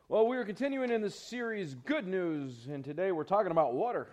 Well, we are continuing in this series, Good News, and today we're talking about water.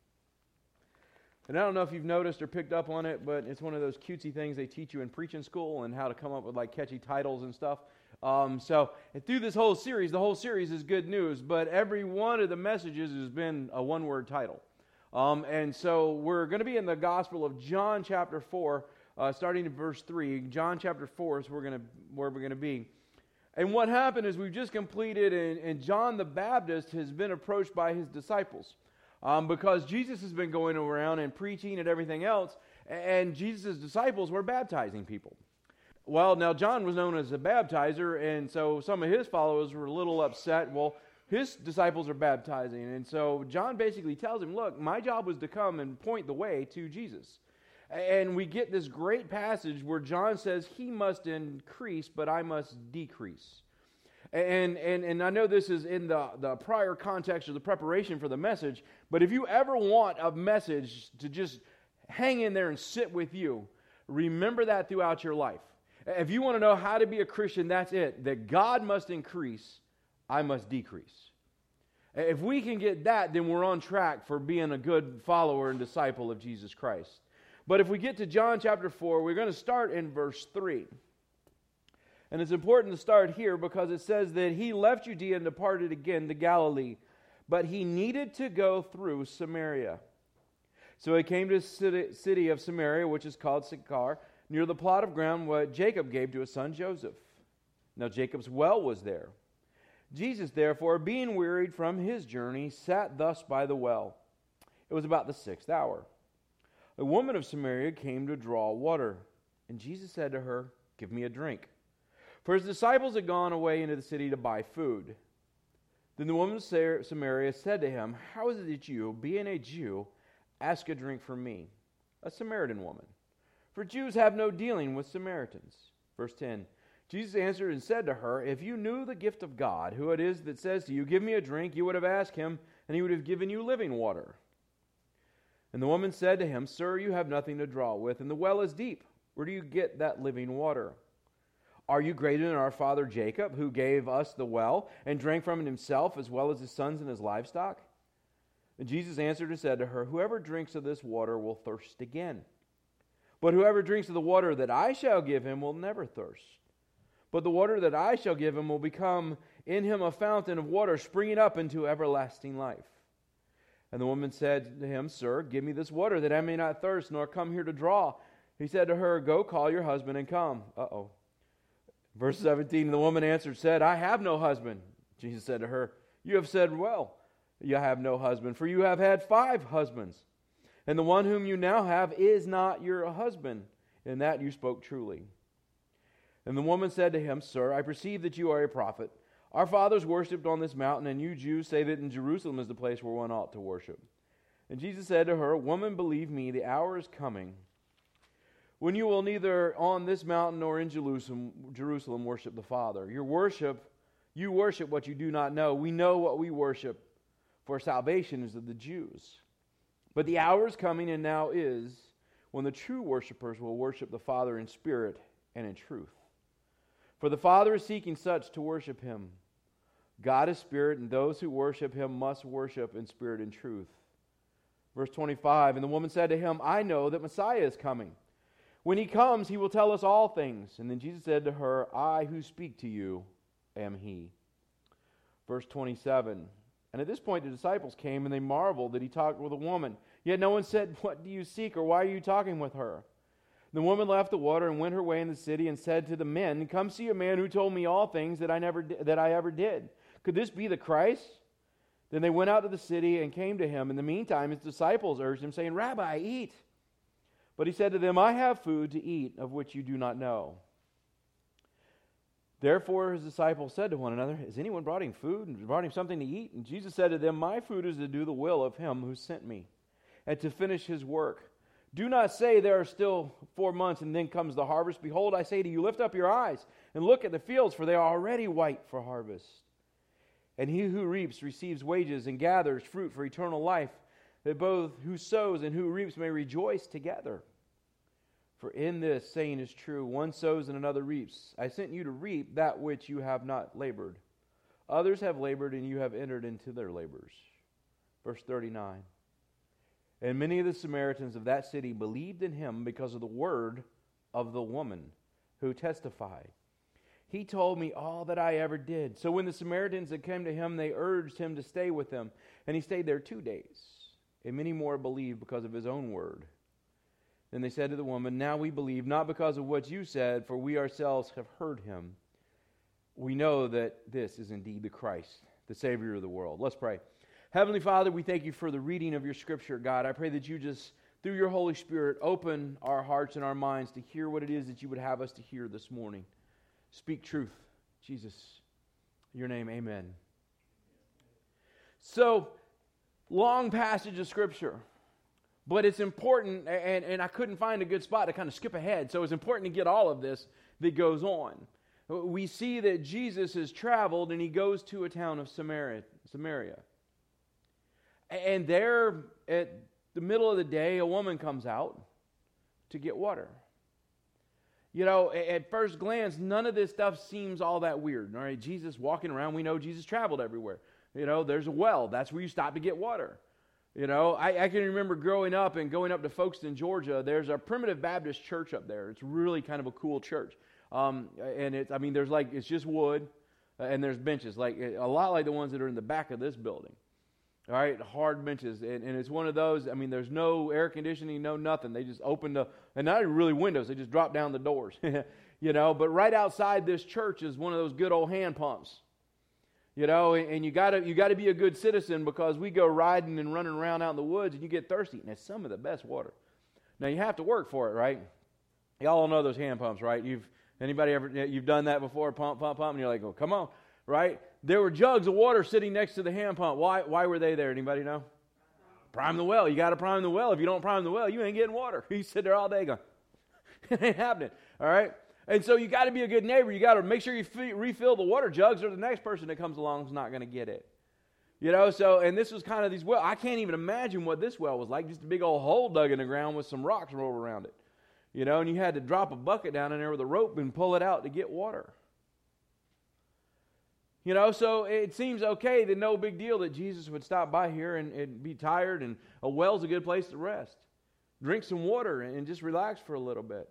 And I don't know if you've noticed or picked up on it, but it's one of those cutesy things they teach you in preaching school and how to come up with like catchy titles and stuff. And through this whole series, the whole series is good news, but every one of the messages has been a one-word title. And so we're going to be in the Gospel of John chapter 4, starting in verse 3. John chapter 4 is where we're going to be. And what happened is we've just completed, and John the Baptist has been approached by his disciples because Jesus has been going around and preaching and everything else, and Jesus' disciples were baptizing people. Well, now John was known as a baptizer, and so some of his followers were a little upset. Well, his disciples are baptizing, and so John basically tells him, look, my job was to come and point the way to Jesus. And we get this great passage where John says, he must increase, but I must decrease. And I know this is in the prior context or the preparation for the message, but if you ever want a message to just hang in there and sit with you, remember that throughout your life. If you want to know how to be a Christian, that's it. That God must increase, I must decrease. If we can get that, then we're on track for being a good follower and disciple of Jesus Christ. But if we get to John chapter 4, we're going to start in verse 3. And it's important to start here because it says that he left Judea and departed again to Galilee, but he needed to go through Samaria. So he came to the city of Samaria, which is called Sychar, near the plot of ground what Jacob gave to his son Joseph. Now Jacob's well was there. Jesus, therefore, being wearied from his journey, sat thus by the well. It was about the 6th hour. A woman of Samaria came to draw water, and Jesus said to her, give me a drink. For his disciples had gone away into the city to buy food. Then the woman of Samaria said to him, how is it that you, being a Jew, ask a drink from me, a Samaritan woman? For Jews have no dealing with Samaritans. Verse 10, Jesus answered and said to her, if you knew the gift of God, who it is that says to you, give me a drink, you would have asked him, and he would have given you living water. And the woman said to him, sir, you have nothing to draw with, and the well is deep. Where do you get that living water? Are you greater than our father Jacob, who gave us the well, and drank from it himself, as well as his sons and his livestock? And Jesus answered and said to her, whoever drinks of this water will thirst again. But whoever drinks of the water that I shall give him will never thirst. But the water that I shall give him will become in him a fountain of water springing up into everlasting life. And the woman said to him, sir, give me this water that I may not thirst, nor come here to draw. He said to her, go call your husband and come. Verse 17, the woman answered, said, I have no husband. Jesus said to her, you have said well, you have no husband, for you have had 5 husbands. And the one whom you now have is not your husband. In that you spoke truly. And the woman said to him, sir, I perceive that you are a prophet. Our fathers worshipped on this mountain, and you Jews say that in Jerusalem is the place where one ought to worship. And Jesus said to her, woman, believe me, the hour is coming when you will neither on this mountain nor in Jerusalem worship the Father. You worship what you do not know. We know what we worship, for salvation is of the Jews. But the hour is coming, and now is, when the true worshipers will worship the Father in spirit and in truth. For the Father is seeking such to worship him. God is spirit, and those who worship him must worship in spirit and truth. Verse 25, and the woman said to him, I know that Messiah is coming. When he comes, he will tell us all things. And then Jesus said to her, I who speak to you am he. Verse 27, and at this point the disciples came, and they marveled that he talked with a woman. Yet no one said, what do you seek, or why are you talking with her? The woman left the water and went her way in the city and said to the men, come see a man who told me all things that I ever did. Could this be the Christ? Then they went out to the city and came to him. In the meantime, his disciples urged him, saying, Rabbi, eat. But he said to them, I have food to eat of which you do not know. Therefore his disciples said to one another, has anyone brought him food and brought him something to eat? And Jesus said to them, my food is to do the will of him who sent me, and to finish his work. Do not say there are still 4 months and then comes the harvest. Behold, I say to you, lift up your eyes and look at the fields, for they are already white for harvest. And he who reaps receives wages and gathers fruit for eternal life, that both who sows and who reaps may rejoice together. For in this saying is true, one sows and another reaps. I sent you to reap that which you have not labored. Others have labored, and you have entered into their labors. Verse 39. And many of the Samaritans of that city believed in him because of the word of the woman who testified. He told me all that I ever did. So when the Samaritans had come to him, they urged him to stay with them. And he stayed there 2 days. And many more believed because of his own word. Then they said to the woman, now we believe, not because of what you said, for we ourselves have heard him. We know that this is indeed the Christ, the Savior of the world. Let's pray. Heavenly Father, we thank you for the reading of your Scripture, God. I pray that you just, through your Holy Spirit, open our hearts and our minds to hear what it is that you would have us to hear this morning. Speak truth, Jesus. In your name, amen. So, long passage of Scripture. But it's important, and I couldn't find a good spot to kind of skip ahead, so it's important to get all of this that goes on. We see that Jesus has traveled, and he goes to a town of Samaria. And there, at the middle of the day, a woman comes out to get water. You know, at first glance, none of this stuff seems all that weird. All right, Jesus walking around, we know Jesus traveled everywhere. You know, there's a well. That's where you stop to get water. You know, I can remember growing up and going up to Folkestone, Georgia. There's a Primitive Baptist church up there. It's really kind of a cool church. And it's just wood, and there's benches, like a lot like the ones that are in the back of this building. All right, hard benches, and it's one of those. I mean, there's no air conditioning, no nothing. They just open and not really windows. They just drop down the doors, you know. But right outside this church is one of those good old hand pumps. You know, and you gotta be a good citizen, because we go riding and running around out in the woods and you get thirsty, and it's some of the best water. Now you have to work for it, right? Y'all know those hand pumps, right? You've done that before, pump, and you're like, oh, come on, right? There were jugs of water sitting next to the hand pump. Why were they there? Anybody know? Prime the well. You got to prime the well. If you don't prime the well, you ain't getting water. You sit there all day going, it ain't happening, all right? And so you got to be a good neighbor. You got to make sure you refill the water jugs, or the next person that comes along is not going to get it. You know, so, and this was kind of these wells. I can't even imagine what this well was like. Just a big old hole dug in the ground with some rocks rolled around it. You know, and you had to drop a bucket down in there with a rope and pull it out to get water. You know, so it seems okay, that no big deal that Jesus would stop by here and be tired, and a well's a good place to rest. Drink some water and just relax for a little bit.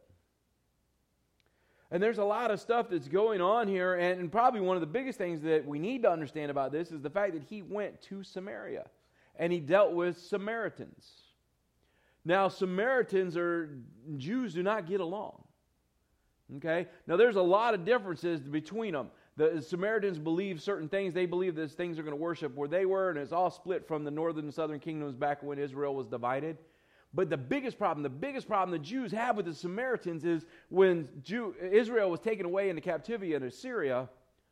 And there's a lot of stuff that's going on here, and probably one of the biggest things that we need to understand about this is the fact that he went to Samaria, and he dealt with Samaritans. Now, Samaritans or Jews do not get along. Okay? Now, there's a lot of differences between them. The Samaritans believe certain things. They believe that things are going to worship where they were, and it's all split from the northern and southern kingdoms back when Israel was divided. But the biggest problem the Jews have with the Samaritans is when Israel was taken away into captivity in Assyria,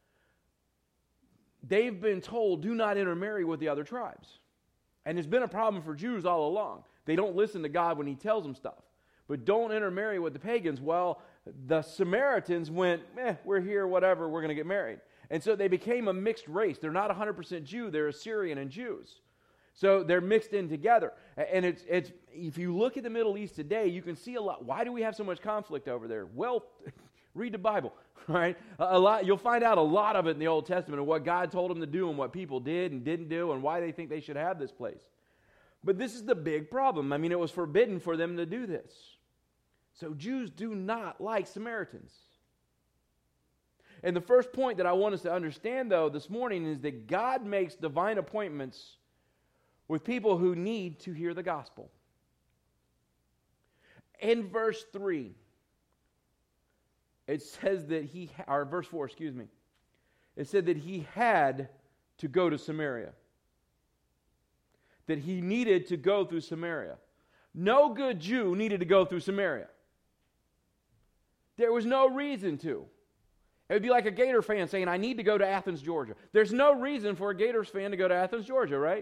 they've been told, do not intermarry with the other tribes. And it's been a problem for Jews all along. They don't listen to God when he tells them stuff. But don't intermarry with the pagans. Well, the Samaritans went, we're here, whatever, we're going to get married. And so they became a mixed race. They're not 100% Jew, they're Assyrian and Jews. So they're mixed in together. And it's if you look at the Middle East today, you can see a lot. Why do we have so much conflict over there? Well, read the Bible, right? A lot. You'll find out a lot of it in the Old Testament, of what God told them to do and what people did and didn't do and why they think they should have this place. But this is the big problem. I mean, it was forbidden for them to do this. So Jews do not like Samaritans. And the first point that I want us to understand, though, this morning is that God makes divine appointments with people who need to hear the gospel. In verse 3, it says that verse 4, it said that he had to go to Samaria. That he needed to go through Samaria. No good Jew needed to go through Samaria. There was no reason to. It would be like a Gator fan saying, I need to go to Athens, Georgia. There's no reason for a Gators fan to go to Athens, Georgia, right?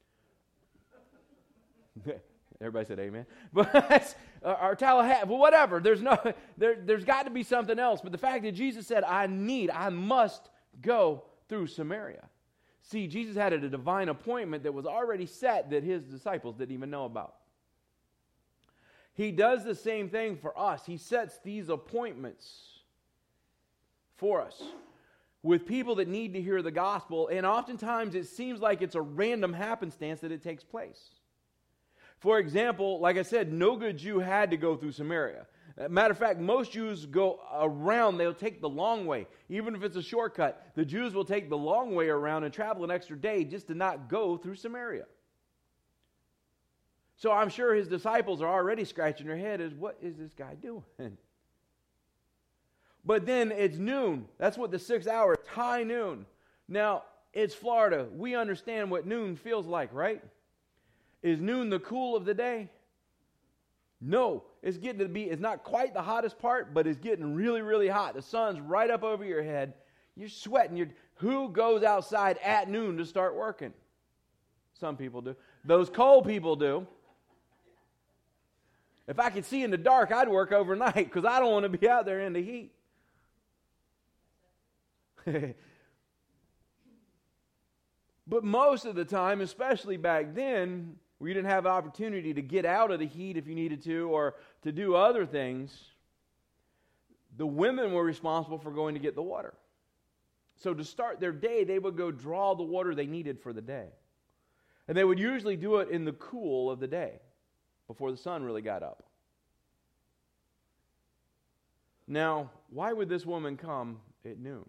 Everybody said amen. But or Tallahassee, well, whatever. There's got to be something else. But the fact that Jesus said, I must go through Samaria. See, Jesus had a divine appointment that was already set that his disciples didn't even know about. He does the same thing for us. He sets these appointments for us. with people that need to hear the gospel, and oftentimes it seems like it's a random happenstance that it takes place. For example, like I said, no good Jew had to go through Samaria. Matter of fact, most Jews go around. They'll take the long way. Even if it's a shortcut, the Jews will take the long way around and travel an extra day just to not go through Samaria. So I'm sure his disciples are already scratching their head as, what is this guy doing? But then it's noon. That's what the 6 hour, it's high noon. Now, it's Florida. We understand what noon feels like, right? Is noon the cool of the day? No. It's not quite the hottest part, but it's getting really, really hot. The sun's right up over your head. You're sweating. Who goes outside at noon to start working? Some people do. Those cold people do. If I could see in the dark, I'd work overnight because I don't want to be out there in the heat. But most of the time, especially back then, where you didn't have opportunity to get out of the heat if you needed to or to do other things, the women were responsible for going to get the water. So to start their day, they would go draw the water they needed for the day. And they would usually do it in the cool of the day, before the sun really got up. Now, why would this woman come at noon?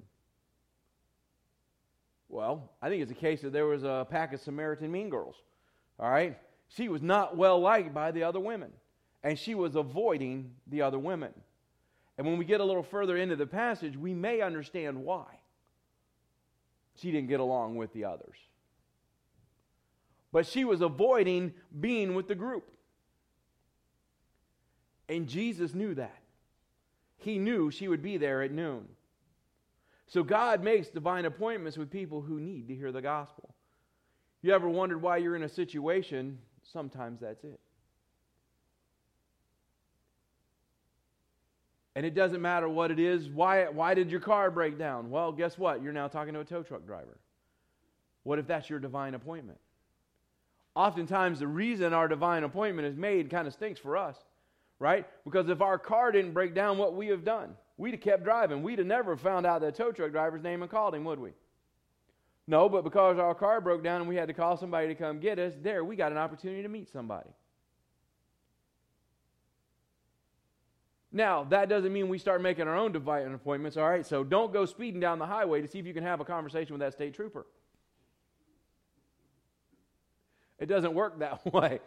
Well, I think it's a case that there was a pack of Samaritan mean girls. All right? She was not well liked by the other women. And she was avoiding the other women. And when we get a little further into the passage, we may understand why she didn't get along with the others. But she was avoiding being with the group. And Jesus knew that. He knew she would be there at noon. So God makes divine appointments with people who need to hear the gospel. You ever wondered why you're in a situation? Sometimes that's it. And it doesn't matter what it is. Why did your car break down? Well, guess what? You're now talking to a tow truck driver. What if that's your divine appointment? Oftentimes the reason our divine appointment is made kind of stinks for us. Right? Because if our car didn't break down, what we have done? We'd have kept driving. We'd have never found out that tow truck driver's name and called him, would we? No, but because our car broke down and we had to call somebody to come get us, we got an opportunity to meet somebody. Now, that doesn't mean we start making our own divine appointments, all right? So don't go speeding down the highway to see if you can have a conversation with that state trooper. It doesn't work that way.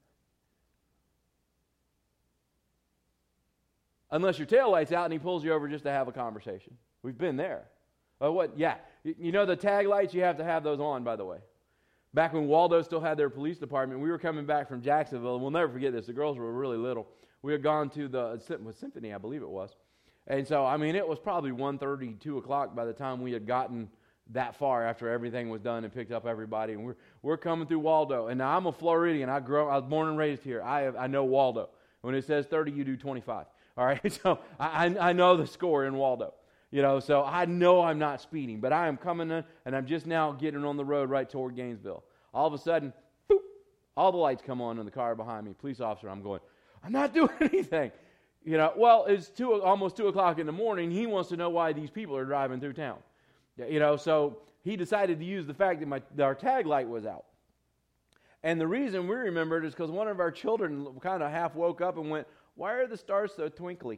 Unless your tail light's out and he pulls you over just to have a conversation. We've been there. What? Yeah. You know the tag lights, you have to have those on, by the way. Back when Waldo still had their police department, we were coming back from Jacksonville, and we'll never forget this. The girls were really little. We had gone to the Symphony, I believe it was. And so, it was probably 1:30, 2 o'clock by the time we had gotten that far after everything was done and picked up everybody. And we're coming through Waldo. And now I'm a Floridian. I was born and raised here. I know Waldo. When it says 30, you do 25. All right, so I know the score in Waldo, so I know I'm not speeding, but I am coming in, and I'm just now getting on the road right toward Gainesville. All of a sudden, boop, all the lights come on in the car behind me. Police officer, I'm going, I'm not doing anything. Well, it's almost 2 o'clock in the morning. He wants to know why these people are driving through town. So he decided to use the fact that our tag light was out. And the reason we remembered is because one of our children kind of half woke up and went, why are the stars so twinkly?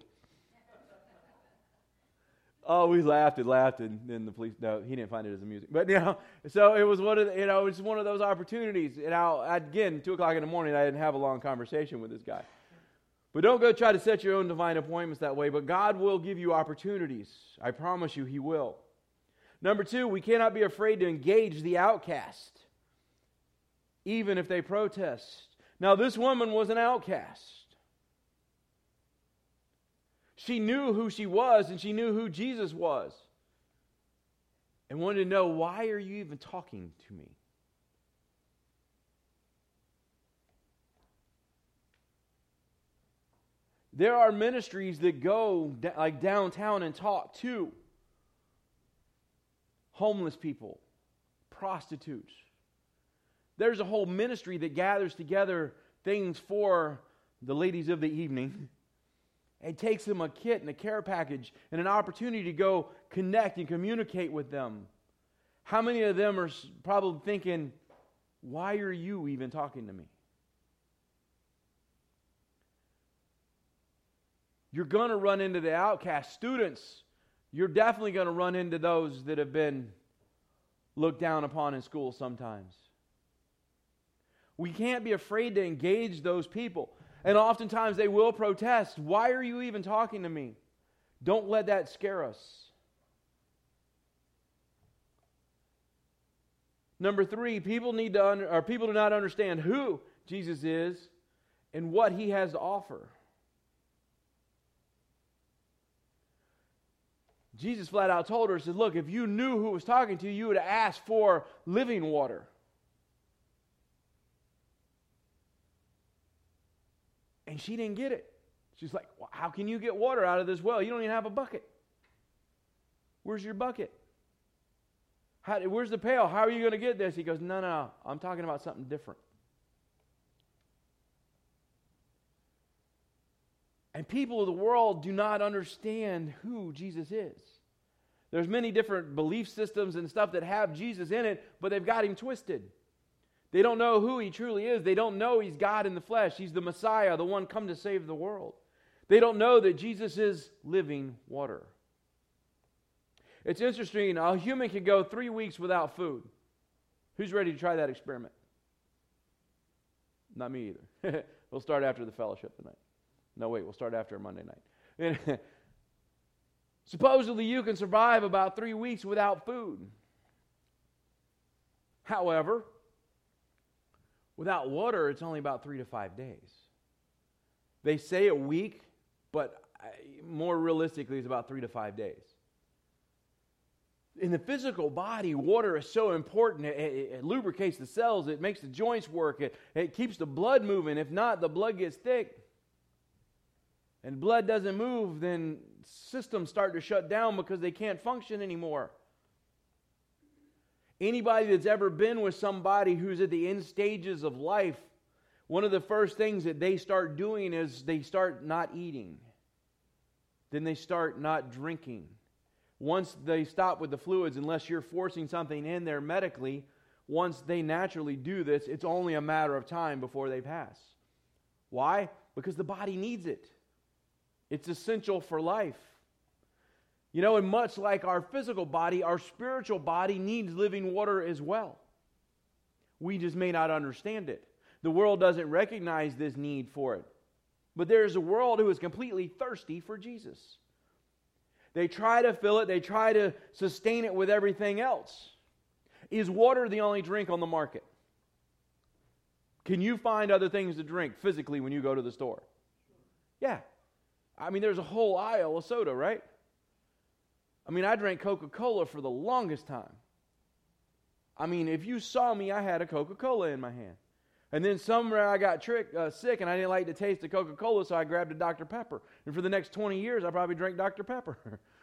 Oh, we laughed, and then the police, no, he didn't find it as amusing. But, so it was it's one of those opportunities. Again, 2 o'clock in the morning, I didn't have a long conversation with this guy. But don't go try to set your own divine appointments that way, but God will give you opportunities. I promise you, He will. Number 2, we cannot be afraid to engage the outcast, even if they protest. Now, this woman was an outcast. She knew who she was, and she knew who Jesus was. And wanted to know, why are you even talking to me? There are ministries that go like downtown and talk to homeless people, prostitutes. There's a whole ministry that gathers together things for the ladies of the evening. It takes them a kit and a care package and an opportunity to go connect and communicate with them. How many of them are probably thinking, why are you even talking to me? You're going to run into the outcast. Students, you're definitely going to run into those that have been looked down upon in school sometimes. We can't be afraid to engage those people. And oftentimes they will protest. Why are you even talking to me? Don't let that scare us. Number 3, people do not understand who Jesus is and what he has to offer. Jesus flat out told her, said, look, if you knew who was talking to you, you would have asked for living water. And she didn't get it. She's like, well, how can you get water out of this well? You don't even have a bucket. Where's your bucket? Where's the pail? How are you going to get this? He goes, no, I'm talking about something different. And people of the world do not understand who Jesus is. There's many different belief systems and stuff that have Jesus in it, but they've got him twisted. They don't know who he truly is. They don't know he's God in the flesh. He's the Messiah, the one come to save the world. They don't know that Jesus is living water. It's interesting, a human can go 3 weeks without food. Who's ready to try that experiment? Not me either. We'll start after the fellowship tonight. No, wait, we'll start after Monday night. Supposedly you can survive about 3 weeks without food. However, without water, it's only about 3 to 5 days. They say a week, but more realistically, it's about 3 to 5 days. In the physical body, water is so important. It lubricates the cells. It makes the joints work. It keeps the blood moving. If not, the blood gets thick. And blood doesn't move, then systems start to shut down because they can't function anymore. Anybody that's ever been with somebody who's at the end stages of life, one of the first things that they start doing is they start not eating. Then they start not drinking. Once they stop with the fluids, unless you're forcing something in there medically, once they naturally do this, it's only a matter of time before they pass. Why? Because the body needs it. It's essential for life. You know, and much like our physical body, our spiritual body needs living water as well. We just may not understand it. The world doesn't recognize this need for it. But there is a world who is completely thirsty for Jesus. They try to fill it. They try to sustain it with everything else. Is water the only drink on the market? Can you find other things to drink physically when you go to the store? Yeah. I mean, there's a whole aisle of soda, right? I mean, I drank Coca-Cola for the longest time. I mean, if you saw me, I had a Coca-Cola in my hand. And then somewhere I got sick and I didn't like the taste of Coca-Cola, so I grabbed a Dr. Pepper. And for the next 20 years, I probably drank Dr. Pepper.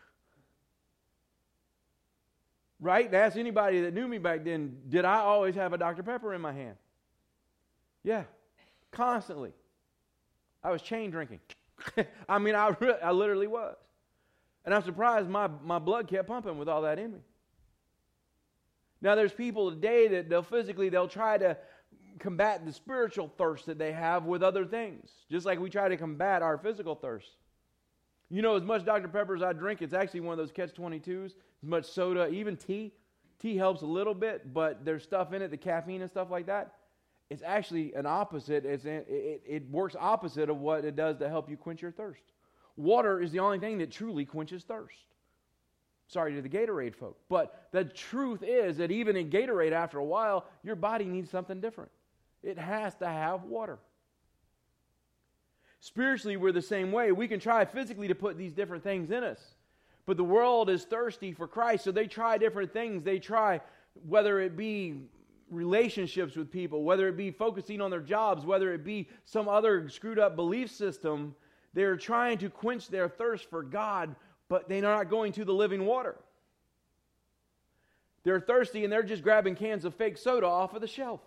Right? And ask anybody that knew me back then, did I always have a Dr. Pepper in my hand? Yeah, constantly. I was chain drinking. I mean, I literally was. And I'm surprised my blood kept pumping with all that in me. Now, there's people today that they'll try to combat the spiritual thirst that they have with other things, just like we try to combat our physical thirst. You know, as much Dr. Pepper as I drink, it's actually one of those catch-22s. As much soda, even tea. Tea helps a little bit, but there's stuff in it, the caffeine and stuff like that. It's actually an opposite. It works opposite of what it does to help you quench your thirst. Water is the only thing that truly quenches thirst. Sorry to the Gatorade folk. But the truth is that even in Gatorade, after a while, your body needs something different. It has to have water. Spiritually, we're the same way. We can try physically to put these different things in us. But the world is thirsty for Christ, so they try different things. They try, whether it be relationships with people, whether it be focusing on their jobs, whether it be some other screwed up belief system, they're trying to quench their thirst for God, but they're not going to the living water. They're thirsty and they're just grabbing cans of fake soda off of the shelf.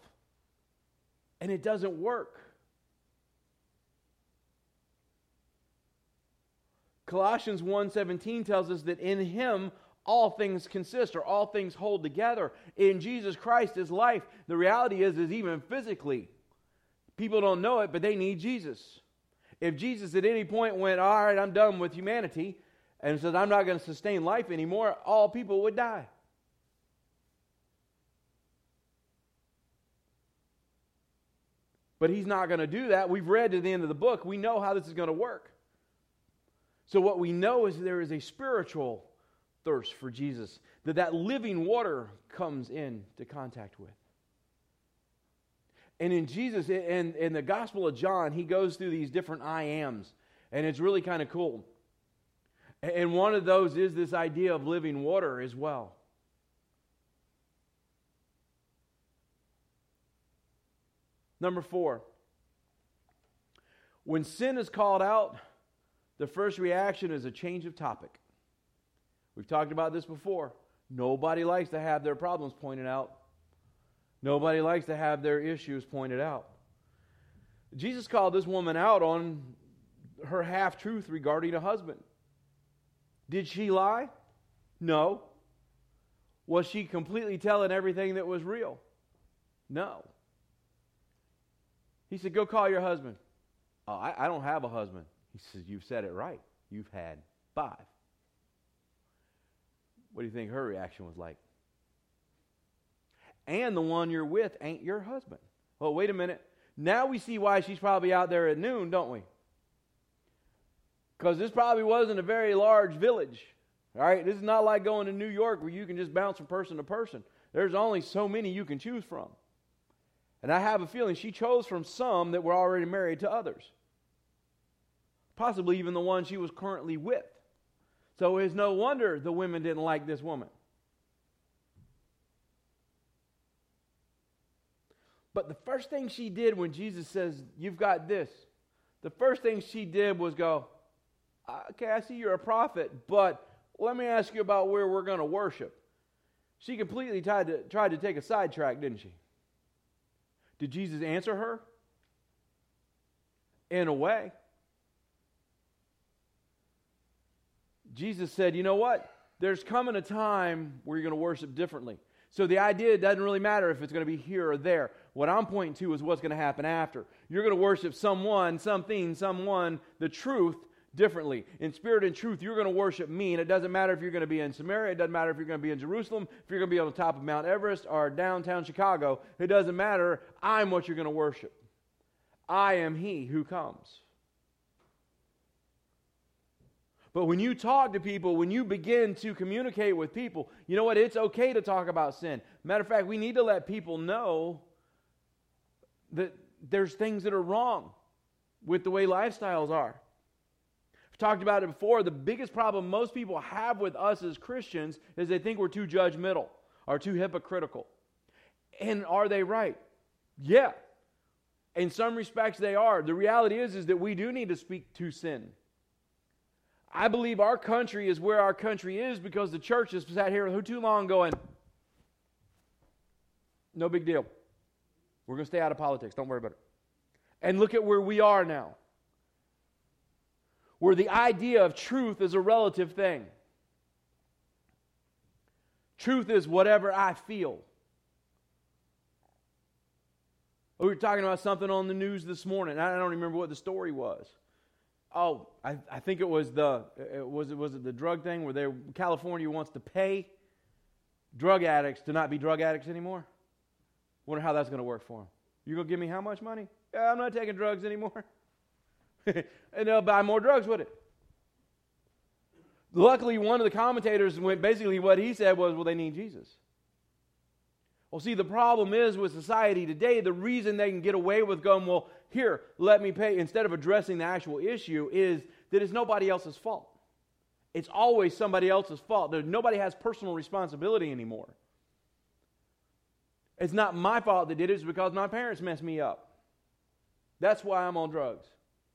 And it doesn't work. Colossians 1:17 tells us that in Him all things consist, or all things hold together. In Jesus Christ is life. The reality is even physically, people don't know it, but they need Jesus. If Jesus at any point went, all right, I'm done with humanity, and said, I'm not going to sustain life anymore, all people would die. But He's not going to do that. We've read to the end of the book. We know how this is going to work. So what we know is there is a spiritual thirst for Jesus, that living water comes into contact with. And in Jesus, in the Gospel of John, He goes through these different I ams, and it's really kind of cool. And one of those is this idea of living water as well. Number 4, when sin is called out, the first reaction is a change of topic. We've talked about this before. Nobody likes to have their problems pointed out. Nobody likes to have their issues pointed out. Jesus called this woman out on her half-truth regarding a husband. Did she lie? No. Was she completely telling everything that was real? No. He said, go call your husband. Oh, I don't have a husband. He says, you've said it right. You've had 5. What do you think her reaction was like? And the one you're with ain't your husband. Well, wait a minute. Now we see why she's probably out there at noon, don't we? Because this probably wasn't a very large village. All right? This is not like going to New York where you can just bounce from person to person. There's only so many you can choose from. And I have a feeling she chose from some that were already married to others. Possibly even the one she was currently with. So it's no wonder the women didn't like this woman. But the first thing she did when Jesus says, you've got this, the first thing she did was go, okay, I see you're a prophet, but let me ask you about where we're going to worship. She completely tried to take a sidetrack, didn't she? Did Jesus answer her? In a way. Jesus said, you know what? There's coming a time where you're going to worship differently. So the idea, it doesn't really matter if it's going to be here or there. What I'm pointing to is what's going to happen after. You're going to worship someone, something, someone, the truth, differently. In spirit and truth, you're going to worship me. And it doesn't matter if you're going to be in Samaria. It doesn't matter if you're going to be in Jerusalem. If you're going to be on the top of Mount Everest or downtown Chicago. It doesn't matter. I'm what you're going to worship. I am He who comes. But when you talk to people, when you begin to communicate with people, you know what? It's okay to talk about sin. Matter of fact, we need to let people know that there's things that are wrong with the way lifestyles are. I've talked about it before. The biggest problem most people have with us as Christians is they think we're too judgmental or too hypocritical. And are they right? Yeah. In some respects they are. The reality is that we do need to speak to sin. I believe our country is where our country is because the church has sat here too long going, no big deal. We're going to stay out of politics. Don't worry about it. And look at where we are now. Where the idea of truth is a relative thing. Truth is whatever I feel. We were talking about something on the news this morning. I don't remember what the story was. Oh, I think it was was it the drug thing where California wants to pay drug addicts to not be drug addicts anymore? Wonder how that's going to work for them. You going to give me how much money? Yeah, I'm not taking drugs anymore. And they'll buy more drugs with it. Luckily, one of the commentators went, basically what he said was, well, they need Jesus. Well, see, the problem is with society today, the reason they can get away with going, well, here, let me pay, instead of addressing the actual issue, is that it's nobody else's fault. It's always somebody else's fault. Nobody has personal responsibility anymore. It's not my fault that did it. It's because my parents messed me up. That's why I'm on drugs.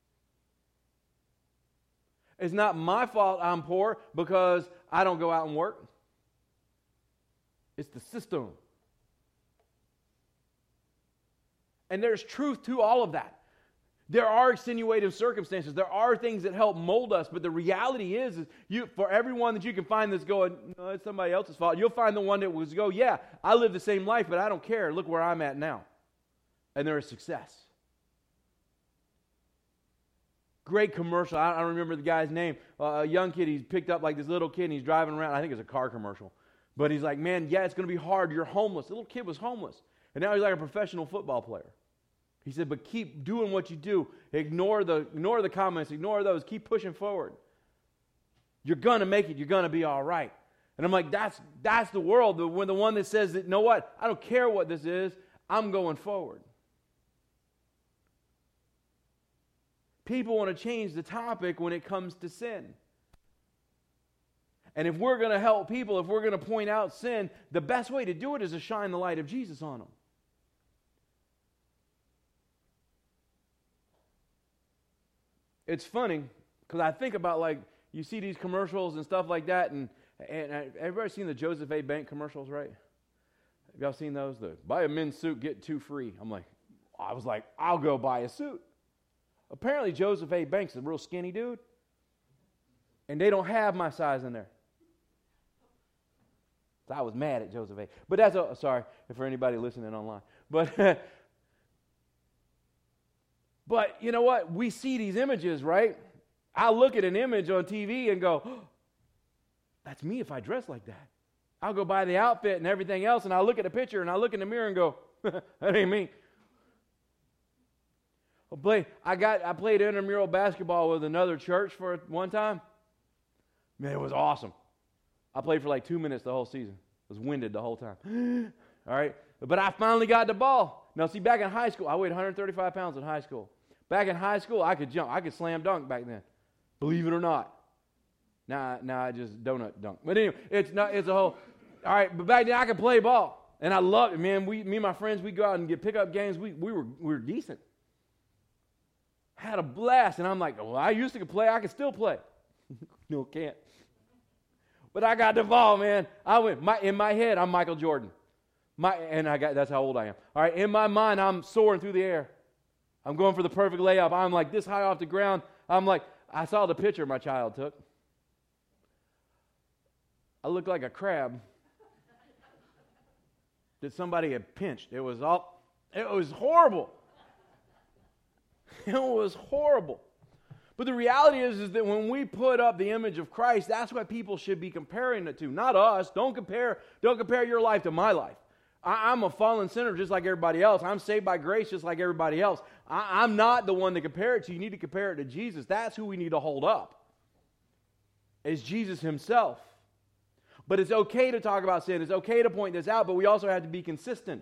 It's not my fault I'm poor because I don't go out and work. It's the system. And there's truth to all of that. There are extenuating circumstances. There are things that help mold us. But the reality is for everyone that you can find that's going, no, it's somebody else's fault, you'll find the one that was go, yeah, I live the same life, but I don't care. Look where I'm at now. And they're a success. Great commercial. I don't remember the guy's name. A young kid, he's picked up like this little kid, and he's driving around. I think it's a car commercial. But he's like, man, yeah, it's going to be hard. You're homeless. The little kid was homeless. And now he's like a professional football player. He said, but keep doing what you do. Ignore the comments. Ignore those. Keep pushing forward. You're going to make it. You're going to be all right. And I'm like, that's the world. The one that says that, you know what? I don't care what this is. I'm going forward. People want to change the topic when it comes to sin. And if we're going to help people, if we're going to point out sin, the best way to do it is to shine the light of Jesus on them. It's funny, because I think about, like, you see these commercials and stuff like that, and everybody seen the Joseph A. Bank commercials, right? Have y'all seen those? The buy a men's suit, get two free. I was like, I'll go buy a suit. Apparently Joseph A. Banks is a real skinny dude, and they don't have my size in there. So I was mad at Joseph A. But that's, sorry for anybody listening online. But you know what? We see these images, right? I look at an image on TV and go, oh, that's me if I dress like that. I'll go buy the outfit and everything else, and I look at the picture and I look in the mirror and go, that ain't me. I played intramural basketball with another church for one time. Man, it was awesome. I played for like 2 minutes the whole season. I was winded the whole time. All right? But I finally got the ball. Now, see, back in high school, I weighed 135 pounds in high school. Back in high school, I could jump. I could slam dunk back then. Believe it or not. Now I just donut dunk. But anyway, it's a whole, all right, but back then I could play ball. And I loved it, man. Me and my friends, we'd go out and get pickup games. We were decent. Had a blast. And I'm like, well, I used to play. I can still play. No, can't. But I got the ball, man. In my head, I'm Michael Jordan. That's how old I am. All right, in my mind, I'm soaring through the air. I'm going for the perfect layup. I'm like this high off the ground. I'm like, I saw the picture my child took. I looked like a crab that somebody had pinched. It was horrible. It was horrible. But the reality is that when we put up the image of Christ, that's what people should be comparing it to, not us. Don't compare your life to my life. I'm a fallen sinner just like everybody else. I'm saved by grace just like everybody else. I'm not the one to compare it to. You need to compare it to Jesus. That's who we need to hold up, is Jesus himself. But it's okay to talk about sin. It's okay to point this out, but we also have to be consistent.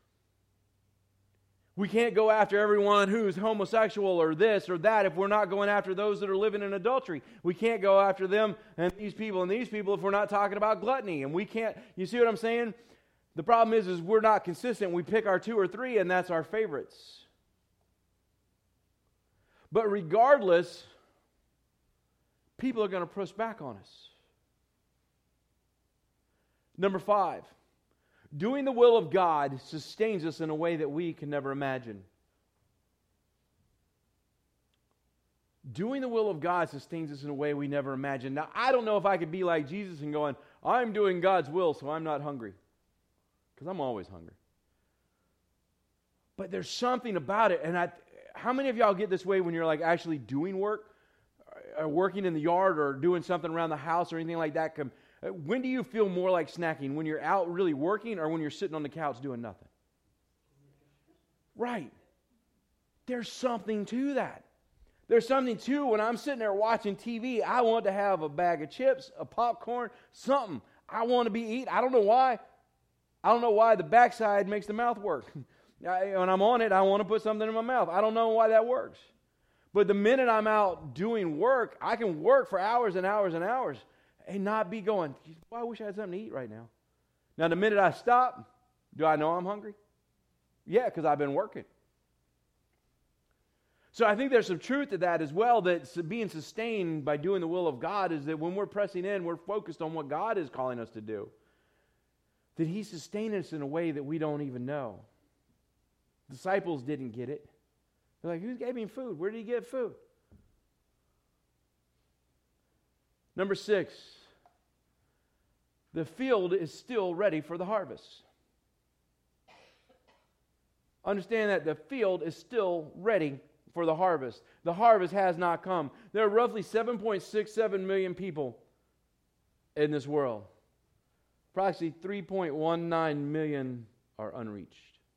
We can't go after everyone who's homosexual or this or that if we're not going after those that are living in adultery. We can't go after them and these people if we're not talking about gluttony. And we can't, you see what I'm saying? The problem is we're not consistent. We pick our 2 or 3 and that's our favorites. But regardless, people are going to push back on us. Number 5. Doing the will of God sustains us in a way that we can never imagine. Doing the will of God sustains us in a way we never imagined. Now, I don't know if I could be like Jesus and going, I'm doing God's will, so I'm not hungry. Because I'm always hungry. But there's something about it. And how many of y'all get this way when you're like actually doing work? Or working in the yard or doing something around the house or anything like that? When do you feel more like snacking? When you're out really working or when you're sitting on the couch doing nothing? Right. There's something to that. There's something to when I'm sitting there watching TV, I want to have a bag of chips, a popcorn, something. I want to be eating. I don't know why. I don't know why the backside makes the mouth work. When I'm on it, I want to put something in my mouth. I don't know why that works. But the minute I'm out doing work, I can work for hours and hours and hours and not be going, well, I wish I had something to eat right now. Now, the minute I stop, do I know I'm hungry? Yeah, because I've been working. So I think there's some truth to that as well, that being sustained by doing the will of God is that when we're pressing in, we're focused on what God is calling us to do. That He's sustaining us in a way that we don't even know. Disciples didn't get it. They're like, who gave him food? Where did he get food? Number 6, the field is still ready for the harvest. Understand that the field is still ready for the harvest. The harvest has not come. There are roughly 7.67 million people in this world. Approximately 3.19 million are unreached.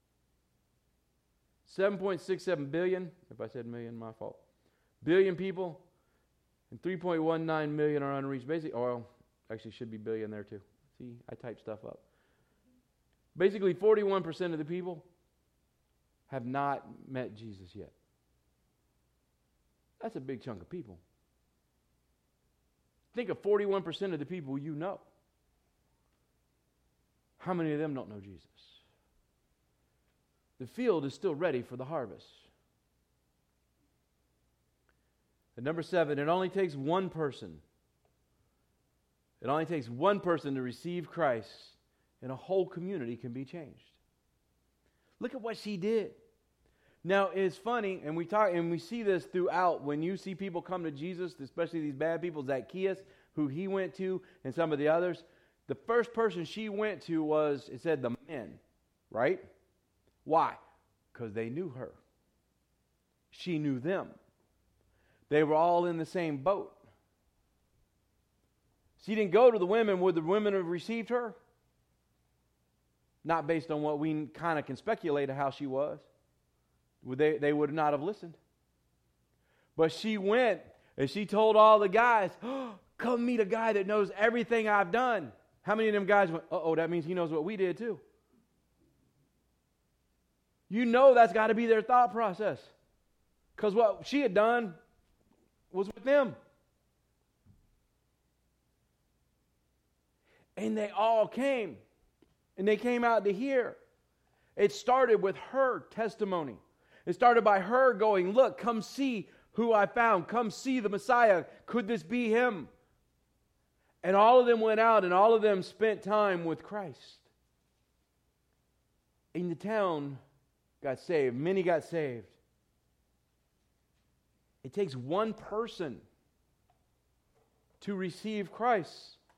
7.67 billion, if I said million, my fault. Billion people, and 3.19 million are unreached. Basically, actually should be billion there too. See, I type stuff up. Basically, 41% of the people have not met Jesus yet. That's a big chunk of people. Think of 41% of the people you know. How many of them don't know Jesus? The field is still ready for the harvest. And number 7, it only takes one person. It only takes one person to receive Christ, and a whole community can be changed. Look at what she did. Now, it's funny, and we see this throughout. When you see people come to Jesus, especially these bad people, Zacchaeus, who he went to, and some of the others, the first person she went to was, it said, the men, right? Why? Because they knew her. She knew them. They were all in the same boat. She didn't go to the women. Would the women have received her? Not based on what we kind of can speculate of how she was. They would not have listened. But she went and she told all the guys, come meet a guy that knows everything I've done. How many of them guys went, that means he knows what we did too. You know that's got to be their thought process. Because what she had done was with them. And they all came. And they came out to hear. It started with her testimony. It started by her going, look, come see who I found. Come see the Messiah. Could this be him? And all of them went out and all of them spent time with Christ. And the town got saved. Many got saved. It takes one person to receive Christ,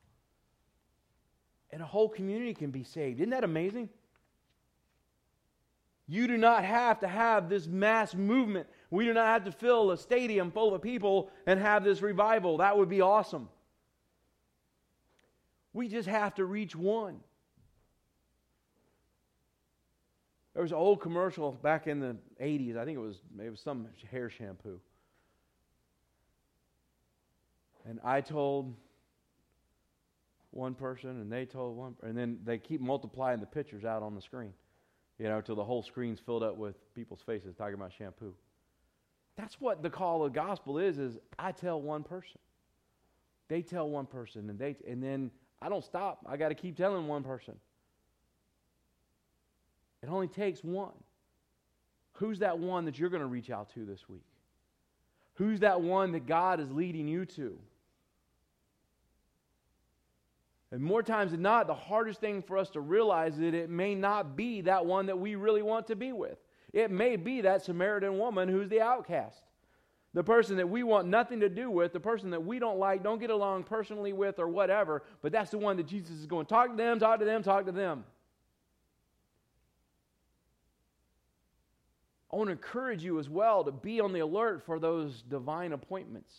and a whole community can be saved. Isn't that amazing? You do not have to have this mass movement. We do not have to fill a stadium full of people and have this revival. That would be awesome. We just have to reach one. There was an old commercial back in the 80s. I think it was some hair shampoo. And I told one person, and they told one, and then they keep multiplying the pictures out on the screen, till the whole screen's filled up with people's faces talking about shampoo. That's what the call of the gospel is I tell one person. They tell one person, and then I don't stop. I got to keep telling one person. It only takes one. Who's that one that you're going to reach out to this week? Who's that one that God is leading you to? And more times than not, the hardest thing for us to realize is that it may not be that one that we really want to be with. It may be that Samaritan woman who's the outcast. The person that we want nothing to do with, the person that we don't like, don't get along personally with or whatever, but that's the one that Jesus is going, talk to them, talk to them, talk to them. I want to encourage you as well to be on the alert for those divine appointments.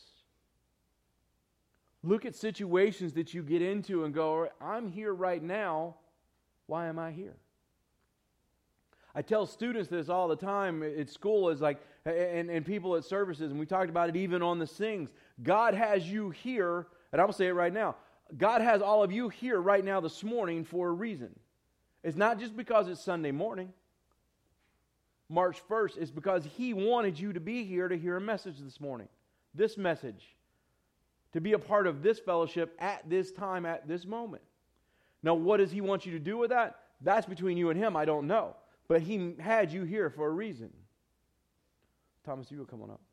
Look at situations that you get into and go, I'm here right now. Why am I here? I tell students this all the time at school, is like, and people at services, and we talked about it even on the Sings. God has you here, and I'm going to say it right now. God has all of you here right now this morning for a reason. It's not just because it's Sunday morning, March 1st. It's because He wanted you to be here to hear a message this morning. This message. To be a part of this fellowship at this time, at this moment. Now, what does He want you to do with that? That's between you and Him. I don't know. But He had you here for a reason. Thomas, you will come on up.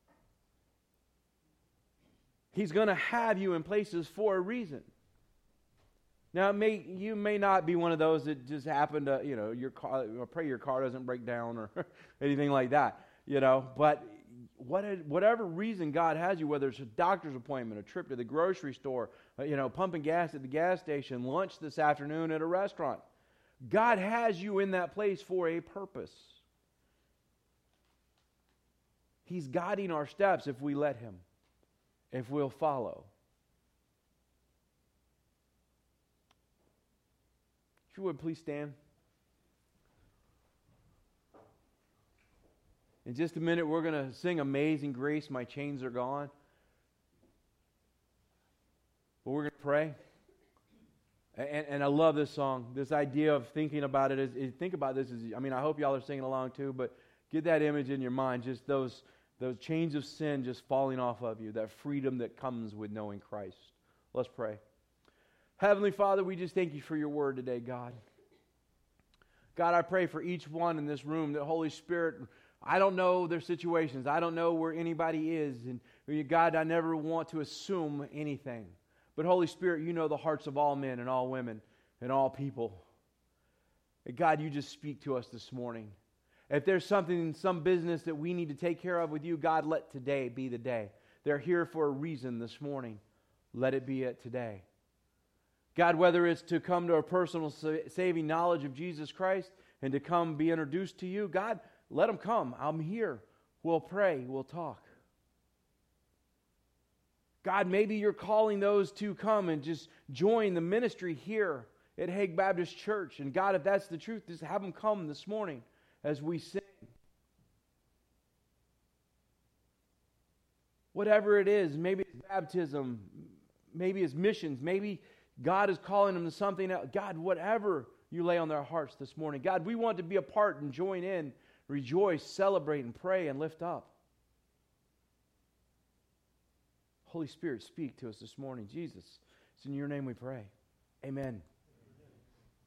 He's going to have you in places for a reason. Now, you may not be one of those that just happen to, your car, pray your car doesn't break down or anything like that. But whatever reason God has you, whether it's a doctor's appointment, a trip to the grocery store, pumping gas at the gas station, lunch this afternoon at a restaurant, God has you in that place for a purpose. He's guiding our steps if we let Him, if we'll follow. If you would, please stand. In just a minute, we're going to sing Amazing Grace, My Chains Are Gone. But we're going to pray. And I love this song. This idea of thinking about it is think about this as, I hope y'all are singing along too, but get that image in your mind, just those chains of sin just falling off of you, that freedom that comes with knowing Christ. Let's pray. Heavenly Father, we just thank you for your word today, God. God, I pray for each one in this room that Holy Spirit, I don't know their situations. I don't know where anybody is. And God, I never want to assume anything. But Holy Spirit, you know the hearts of all men and all women and all people. And God, you just speak to us this morning. If there's something, some business that we need to take care of with you, God, let today be the day. They're here for a reason this morning. Let it be it today. God, whether it's to come to a personal saving knowledge of Jesus Christ and to come be introduced to you, God, let them come. I'm here. We'll pray. We'll talk. God, maybe you're calling those to come and just join the ministry here at Hague Baptist Church. And God, if that's the truth, just have them come this morning as we sing. Whatever it is, maybe it's baptism, maybe it's missions, maybe God is calling them to something else. God, whatever you lay on their hearts this morning. God, we want to be a part and join in, rejoice, celebrate, and pray and lift up. Holy Spirit, speak to us this morning. Jesus, it's in your name we pray. Amen.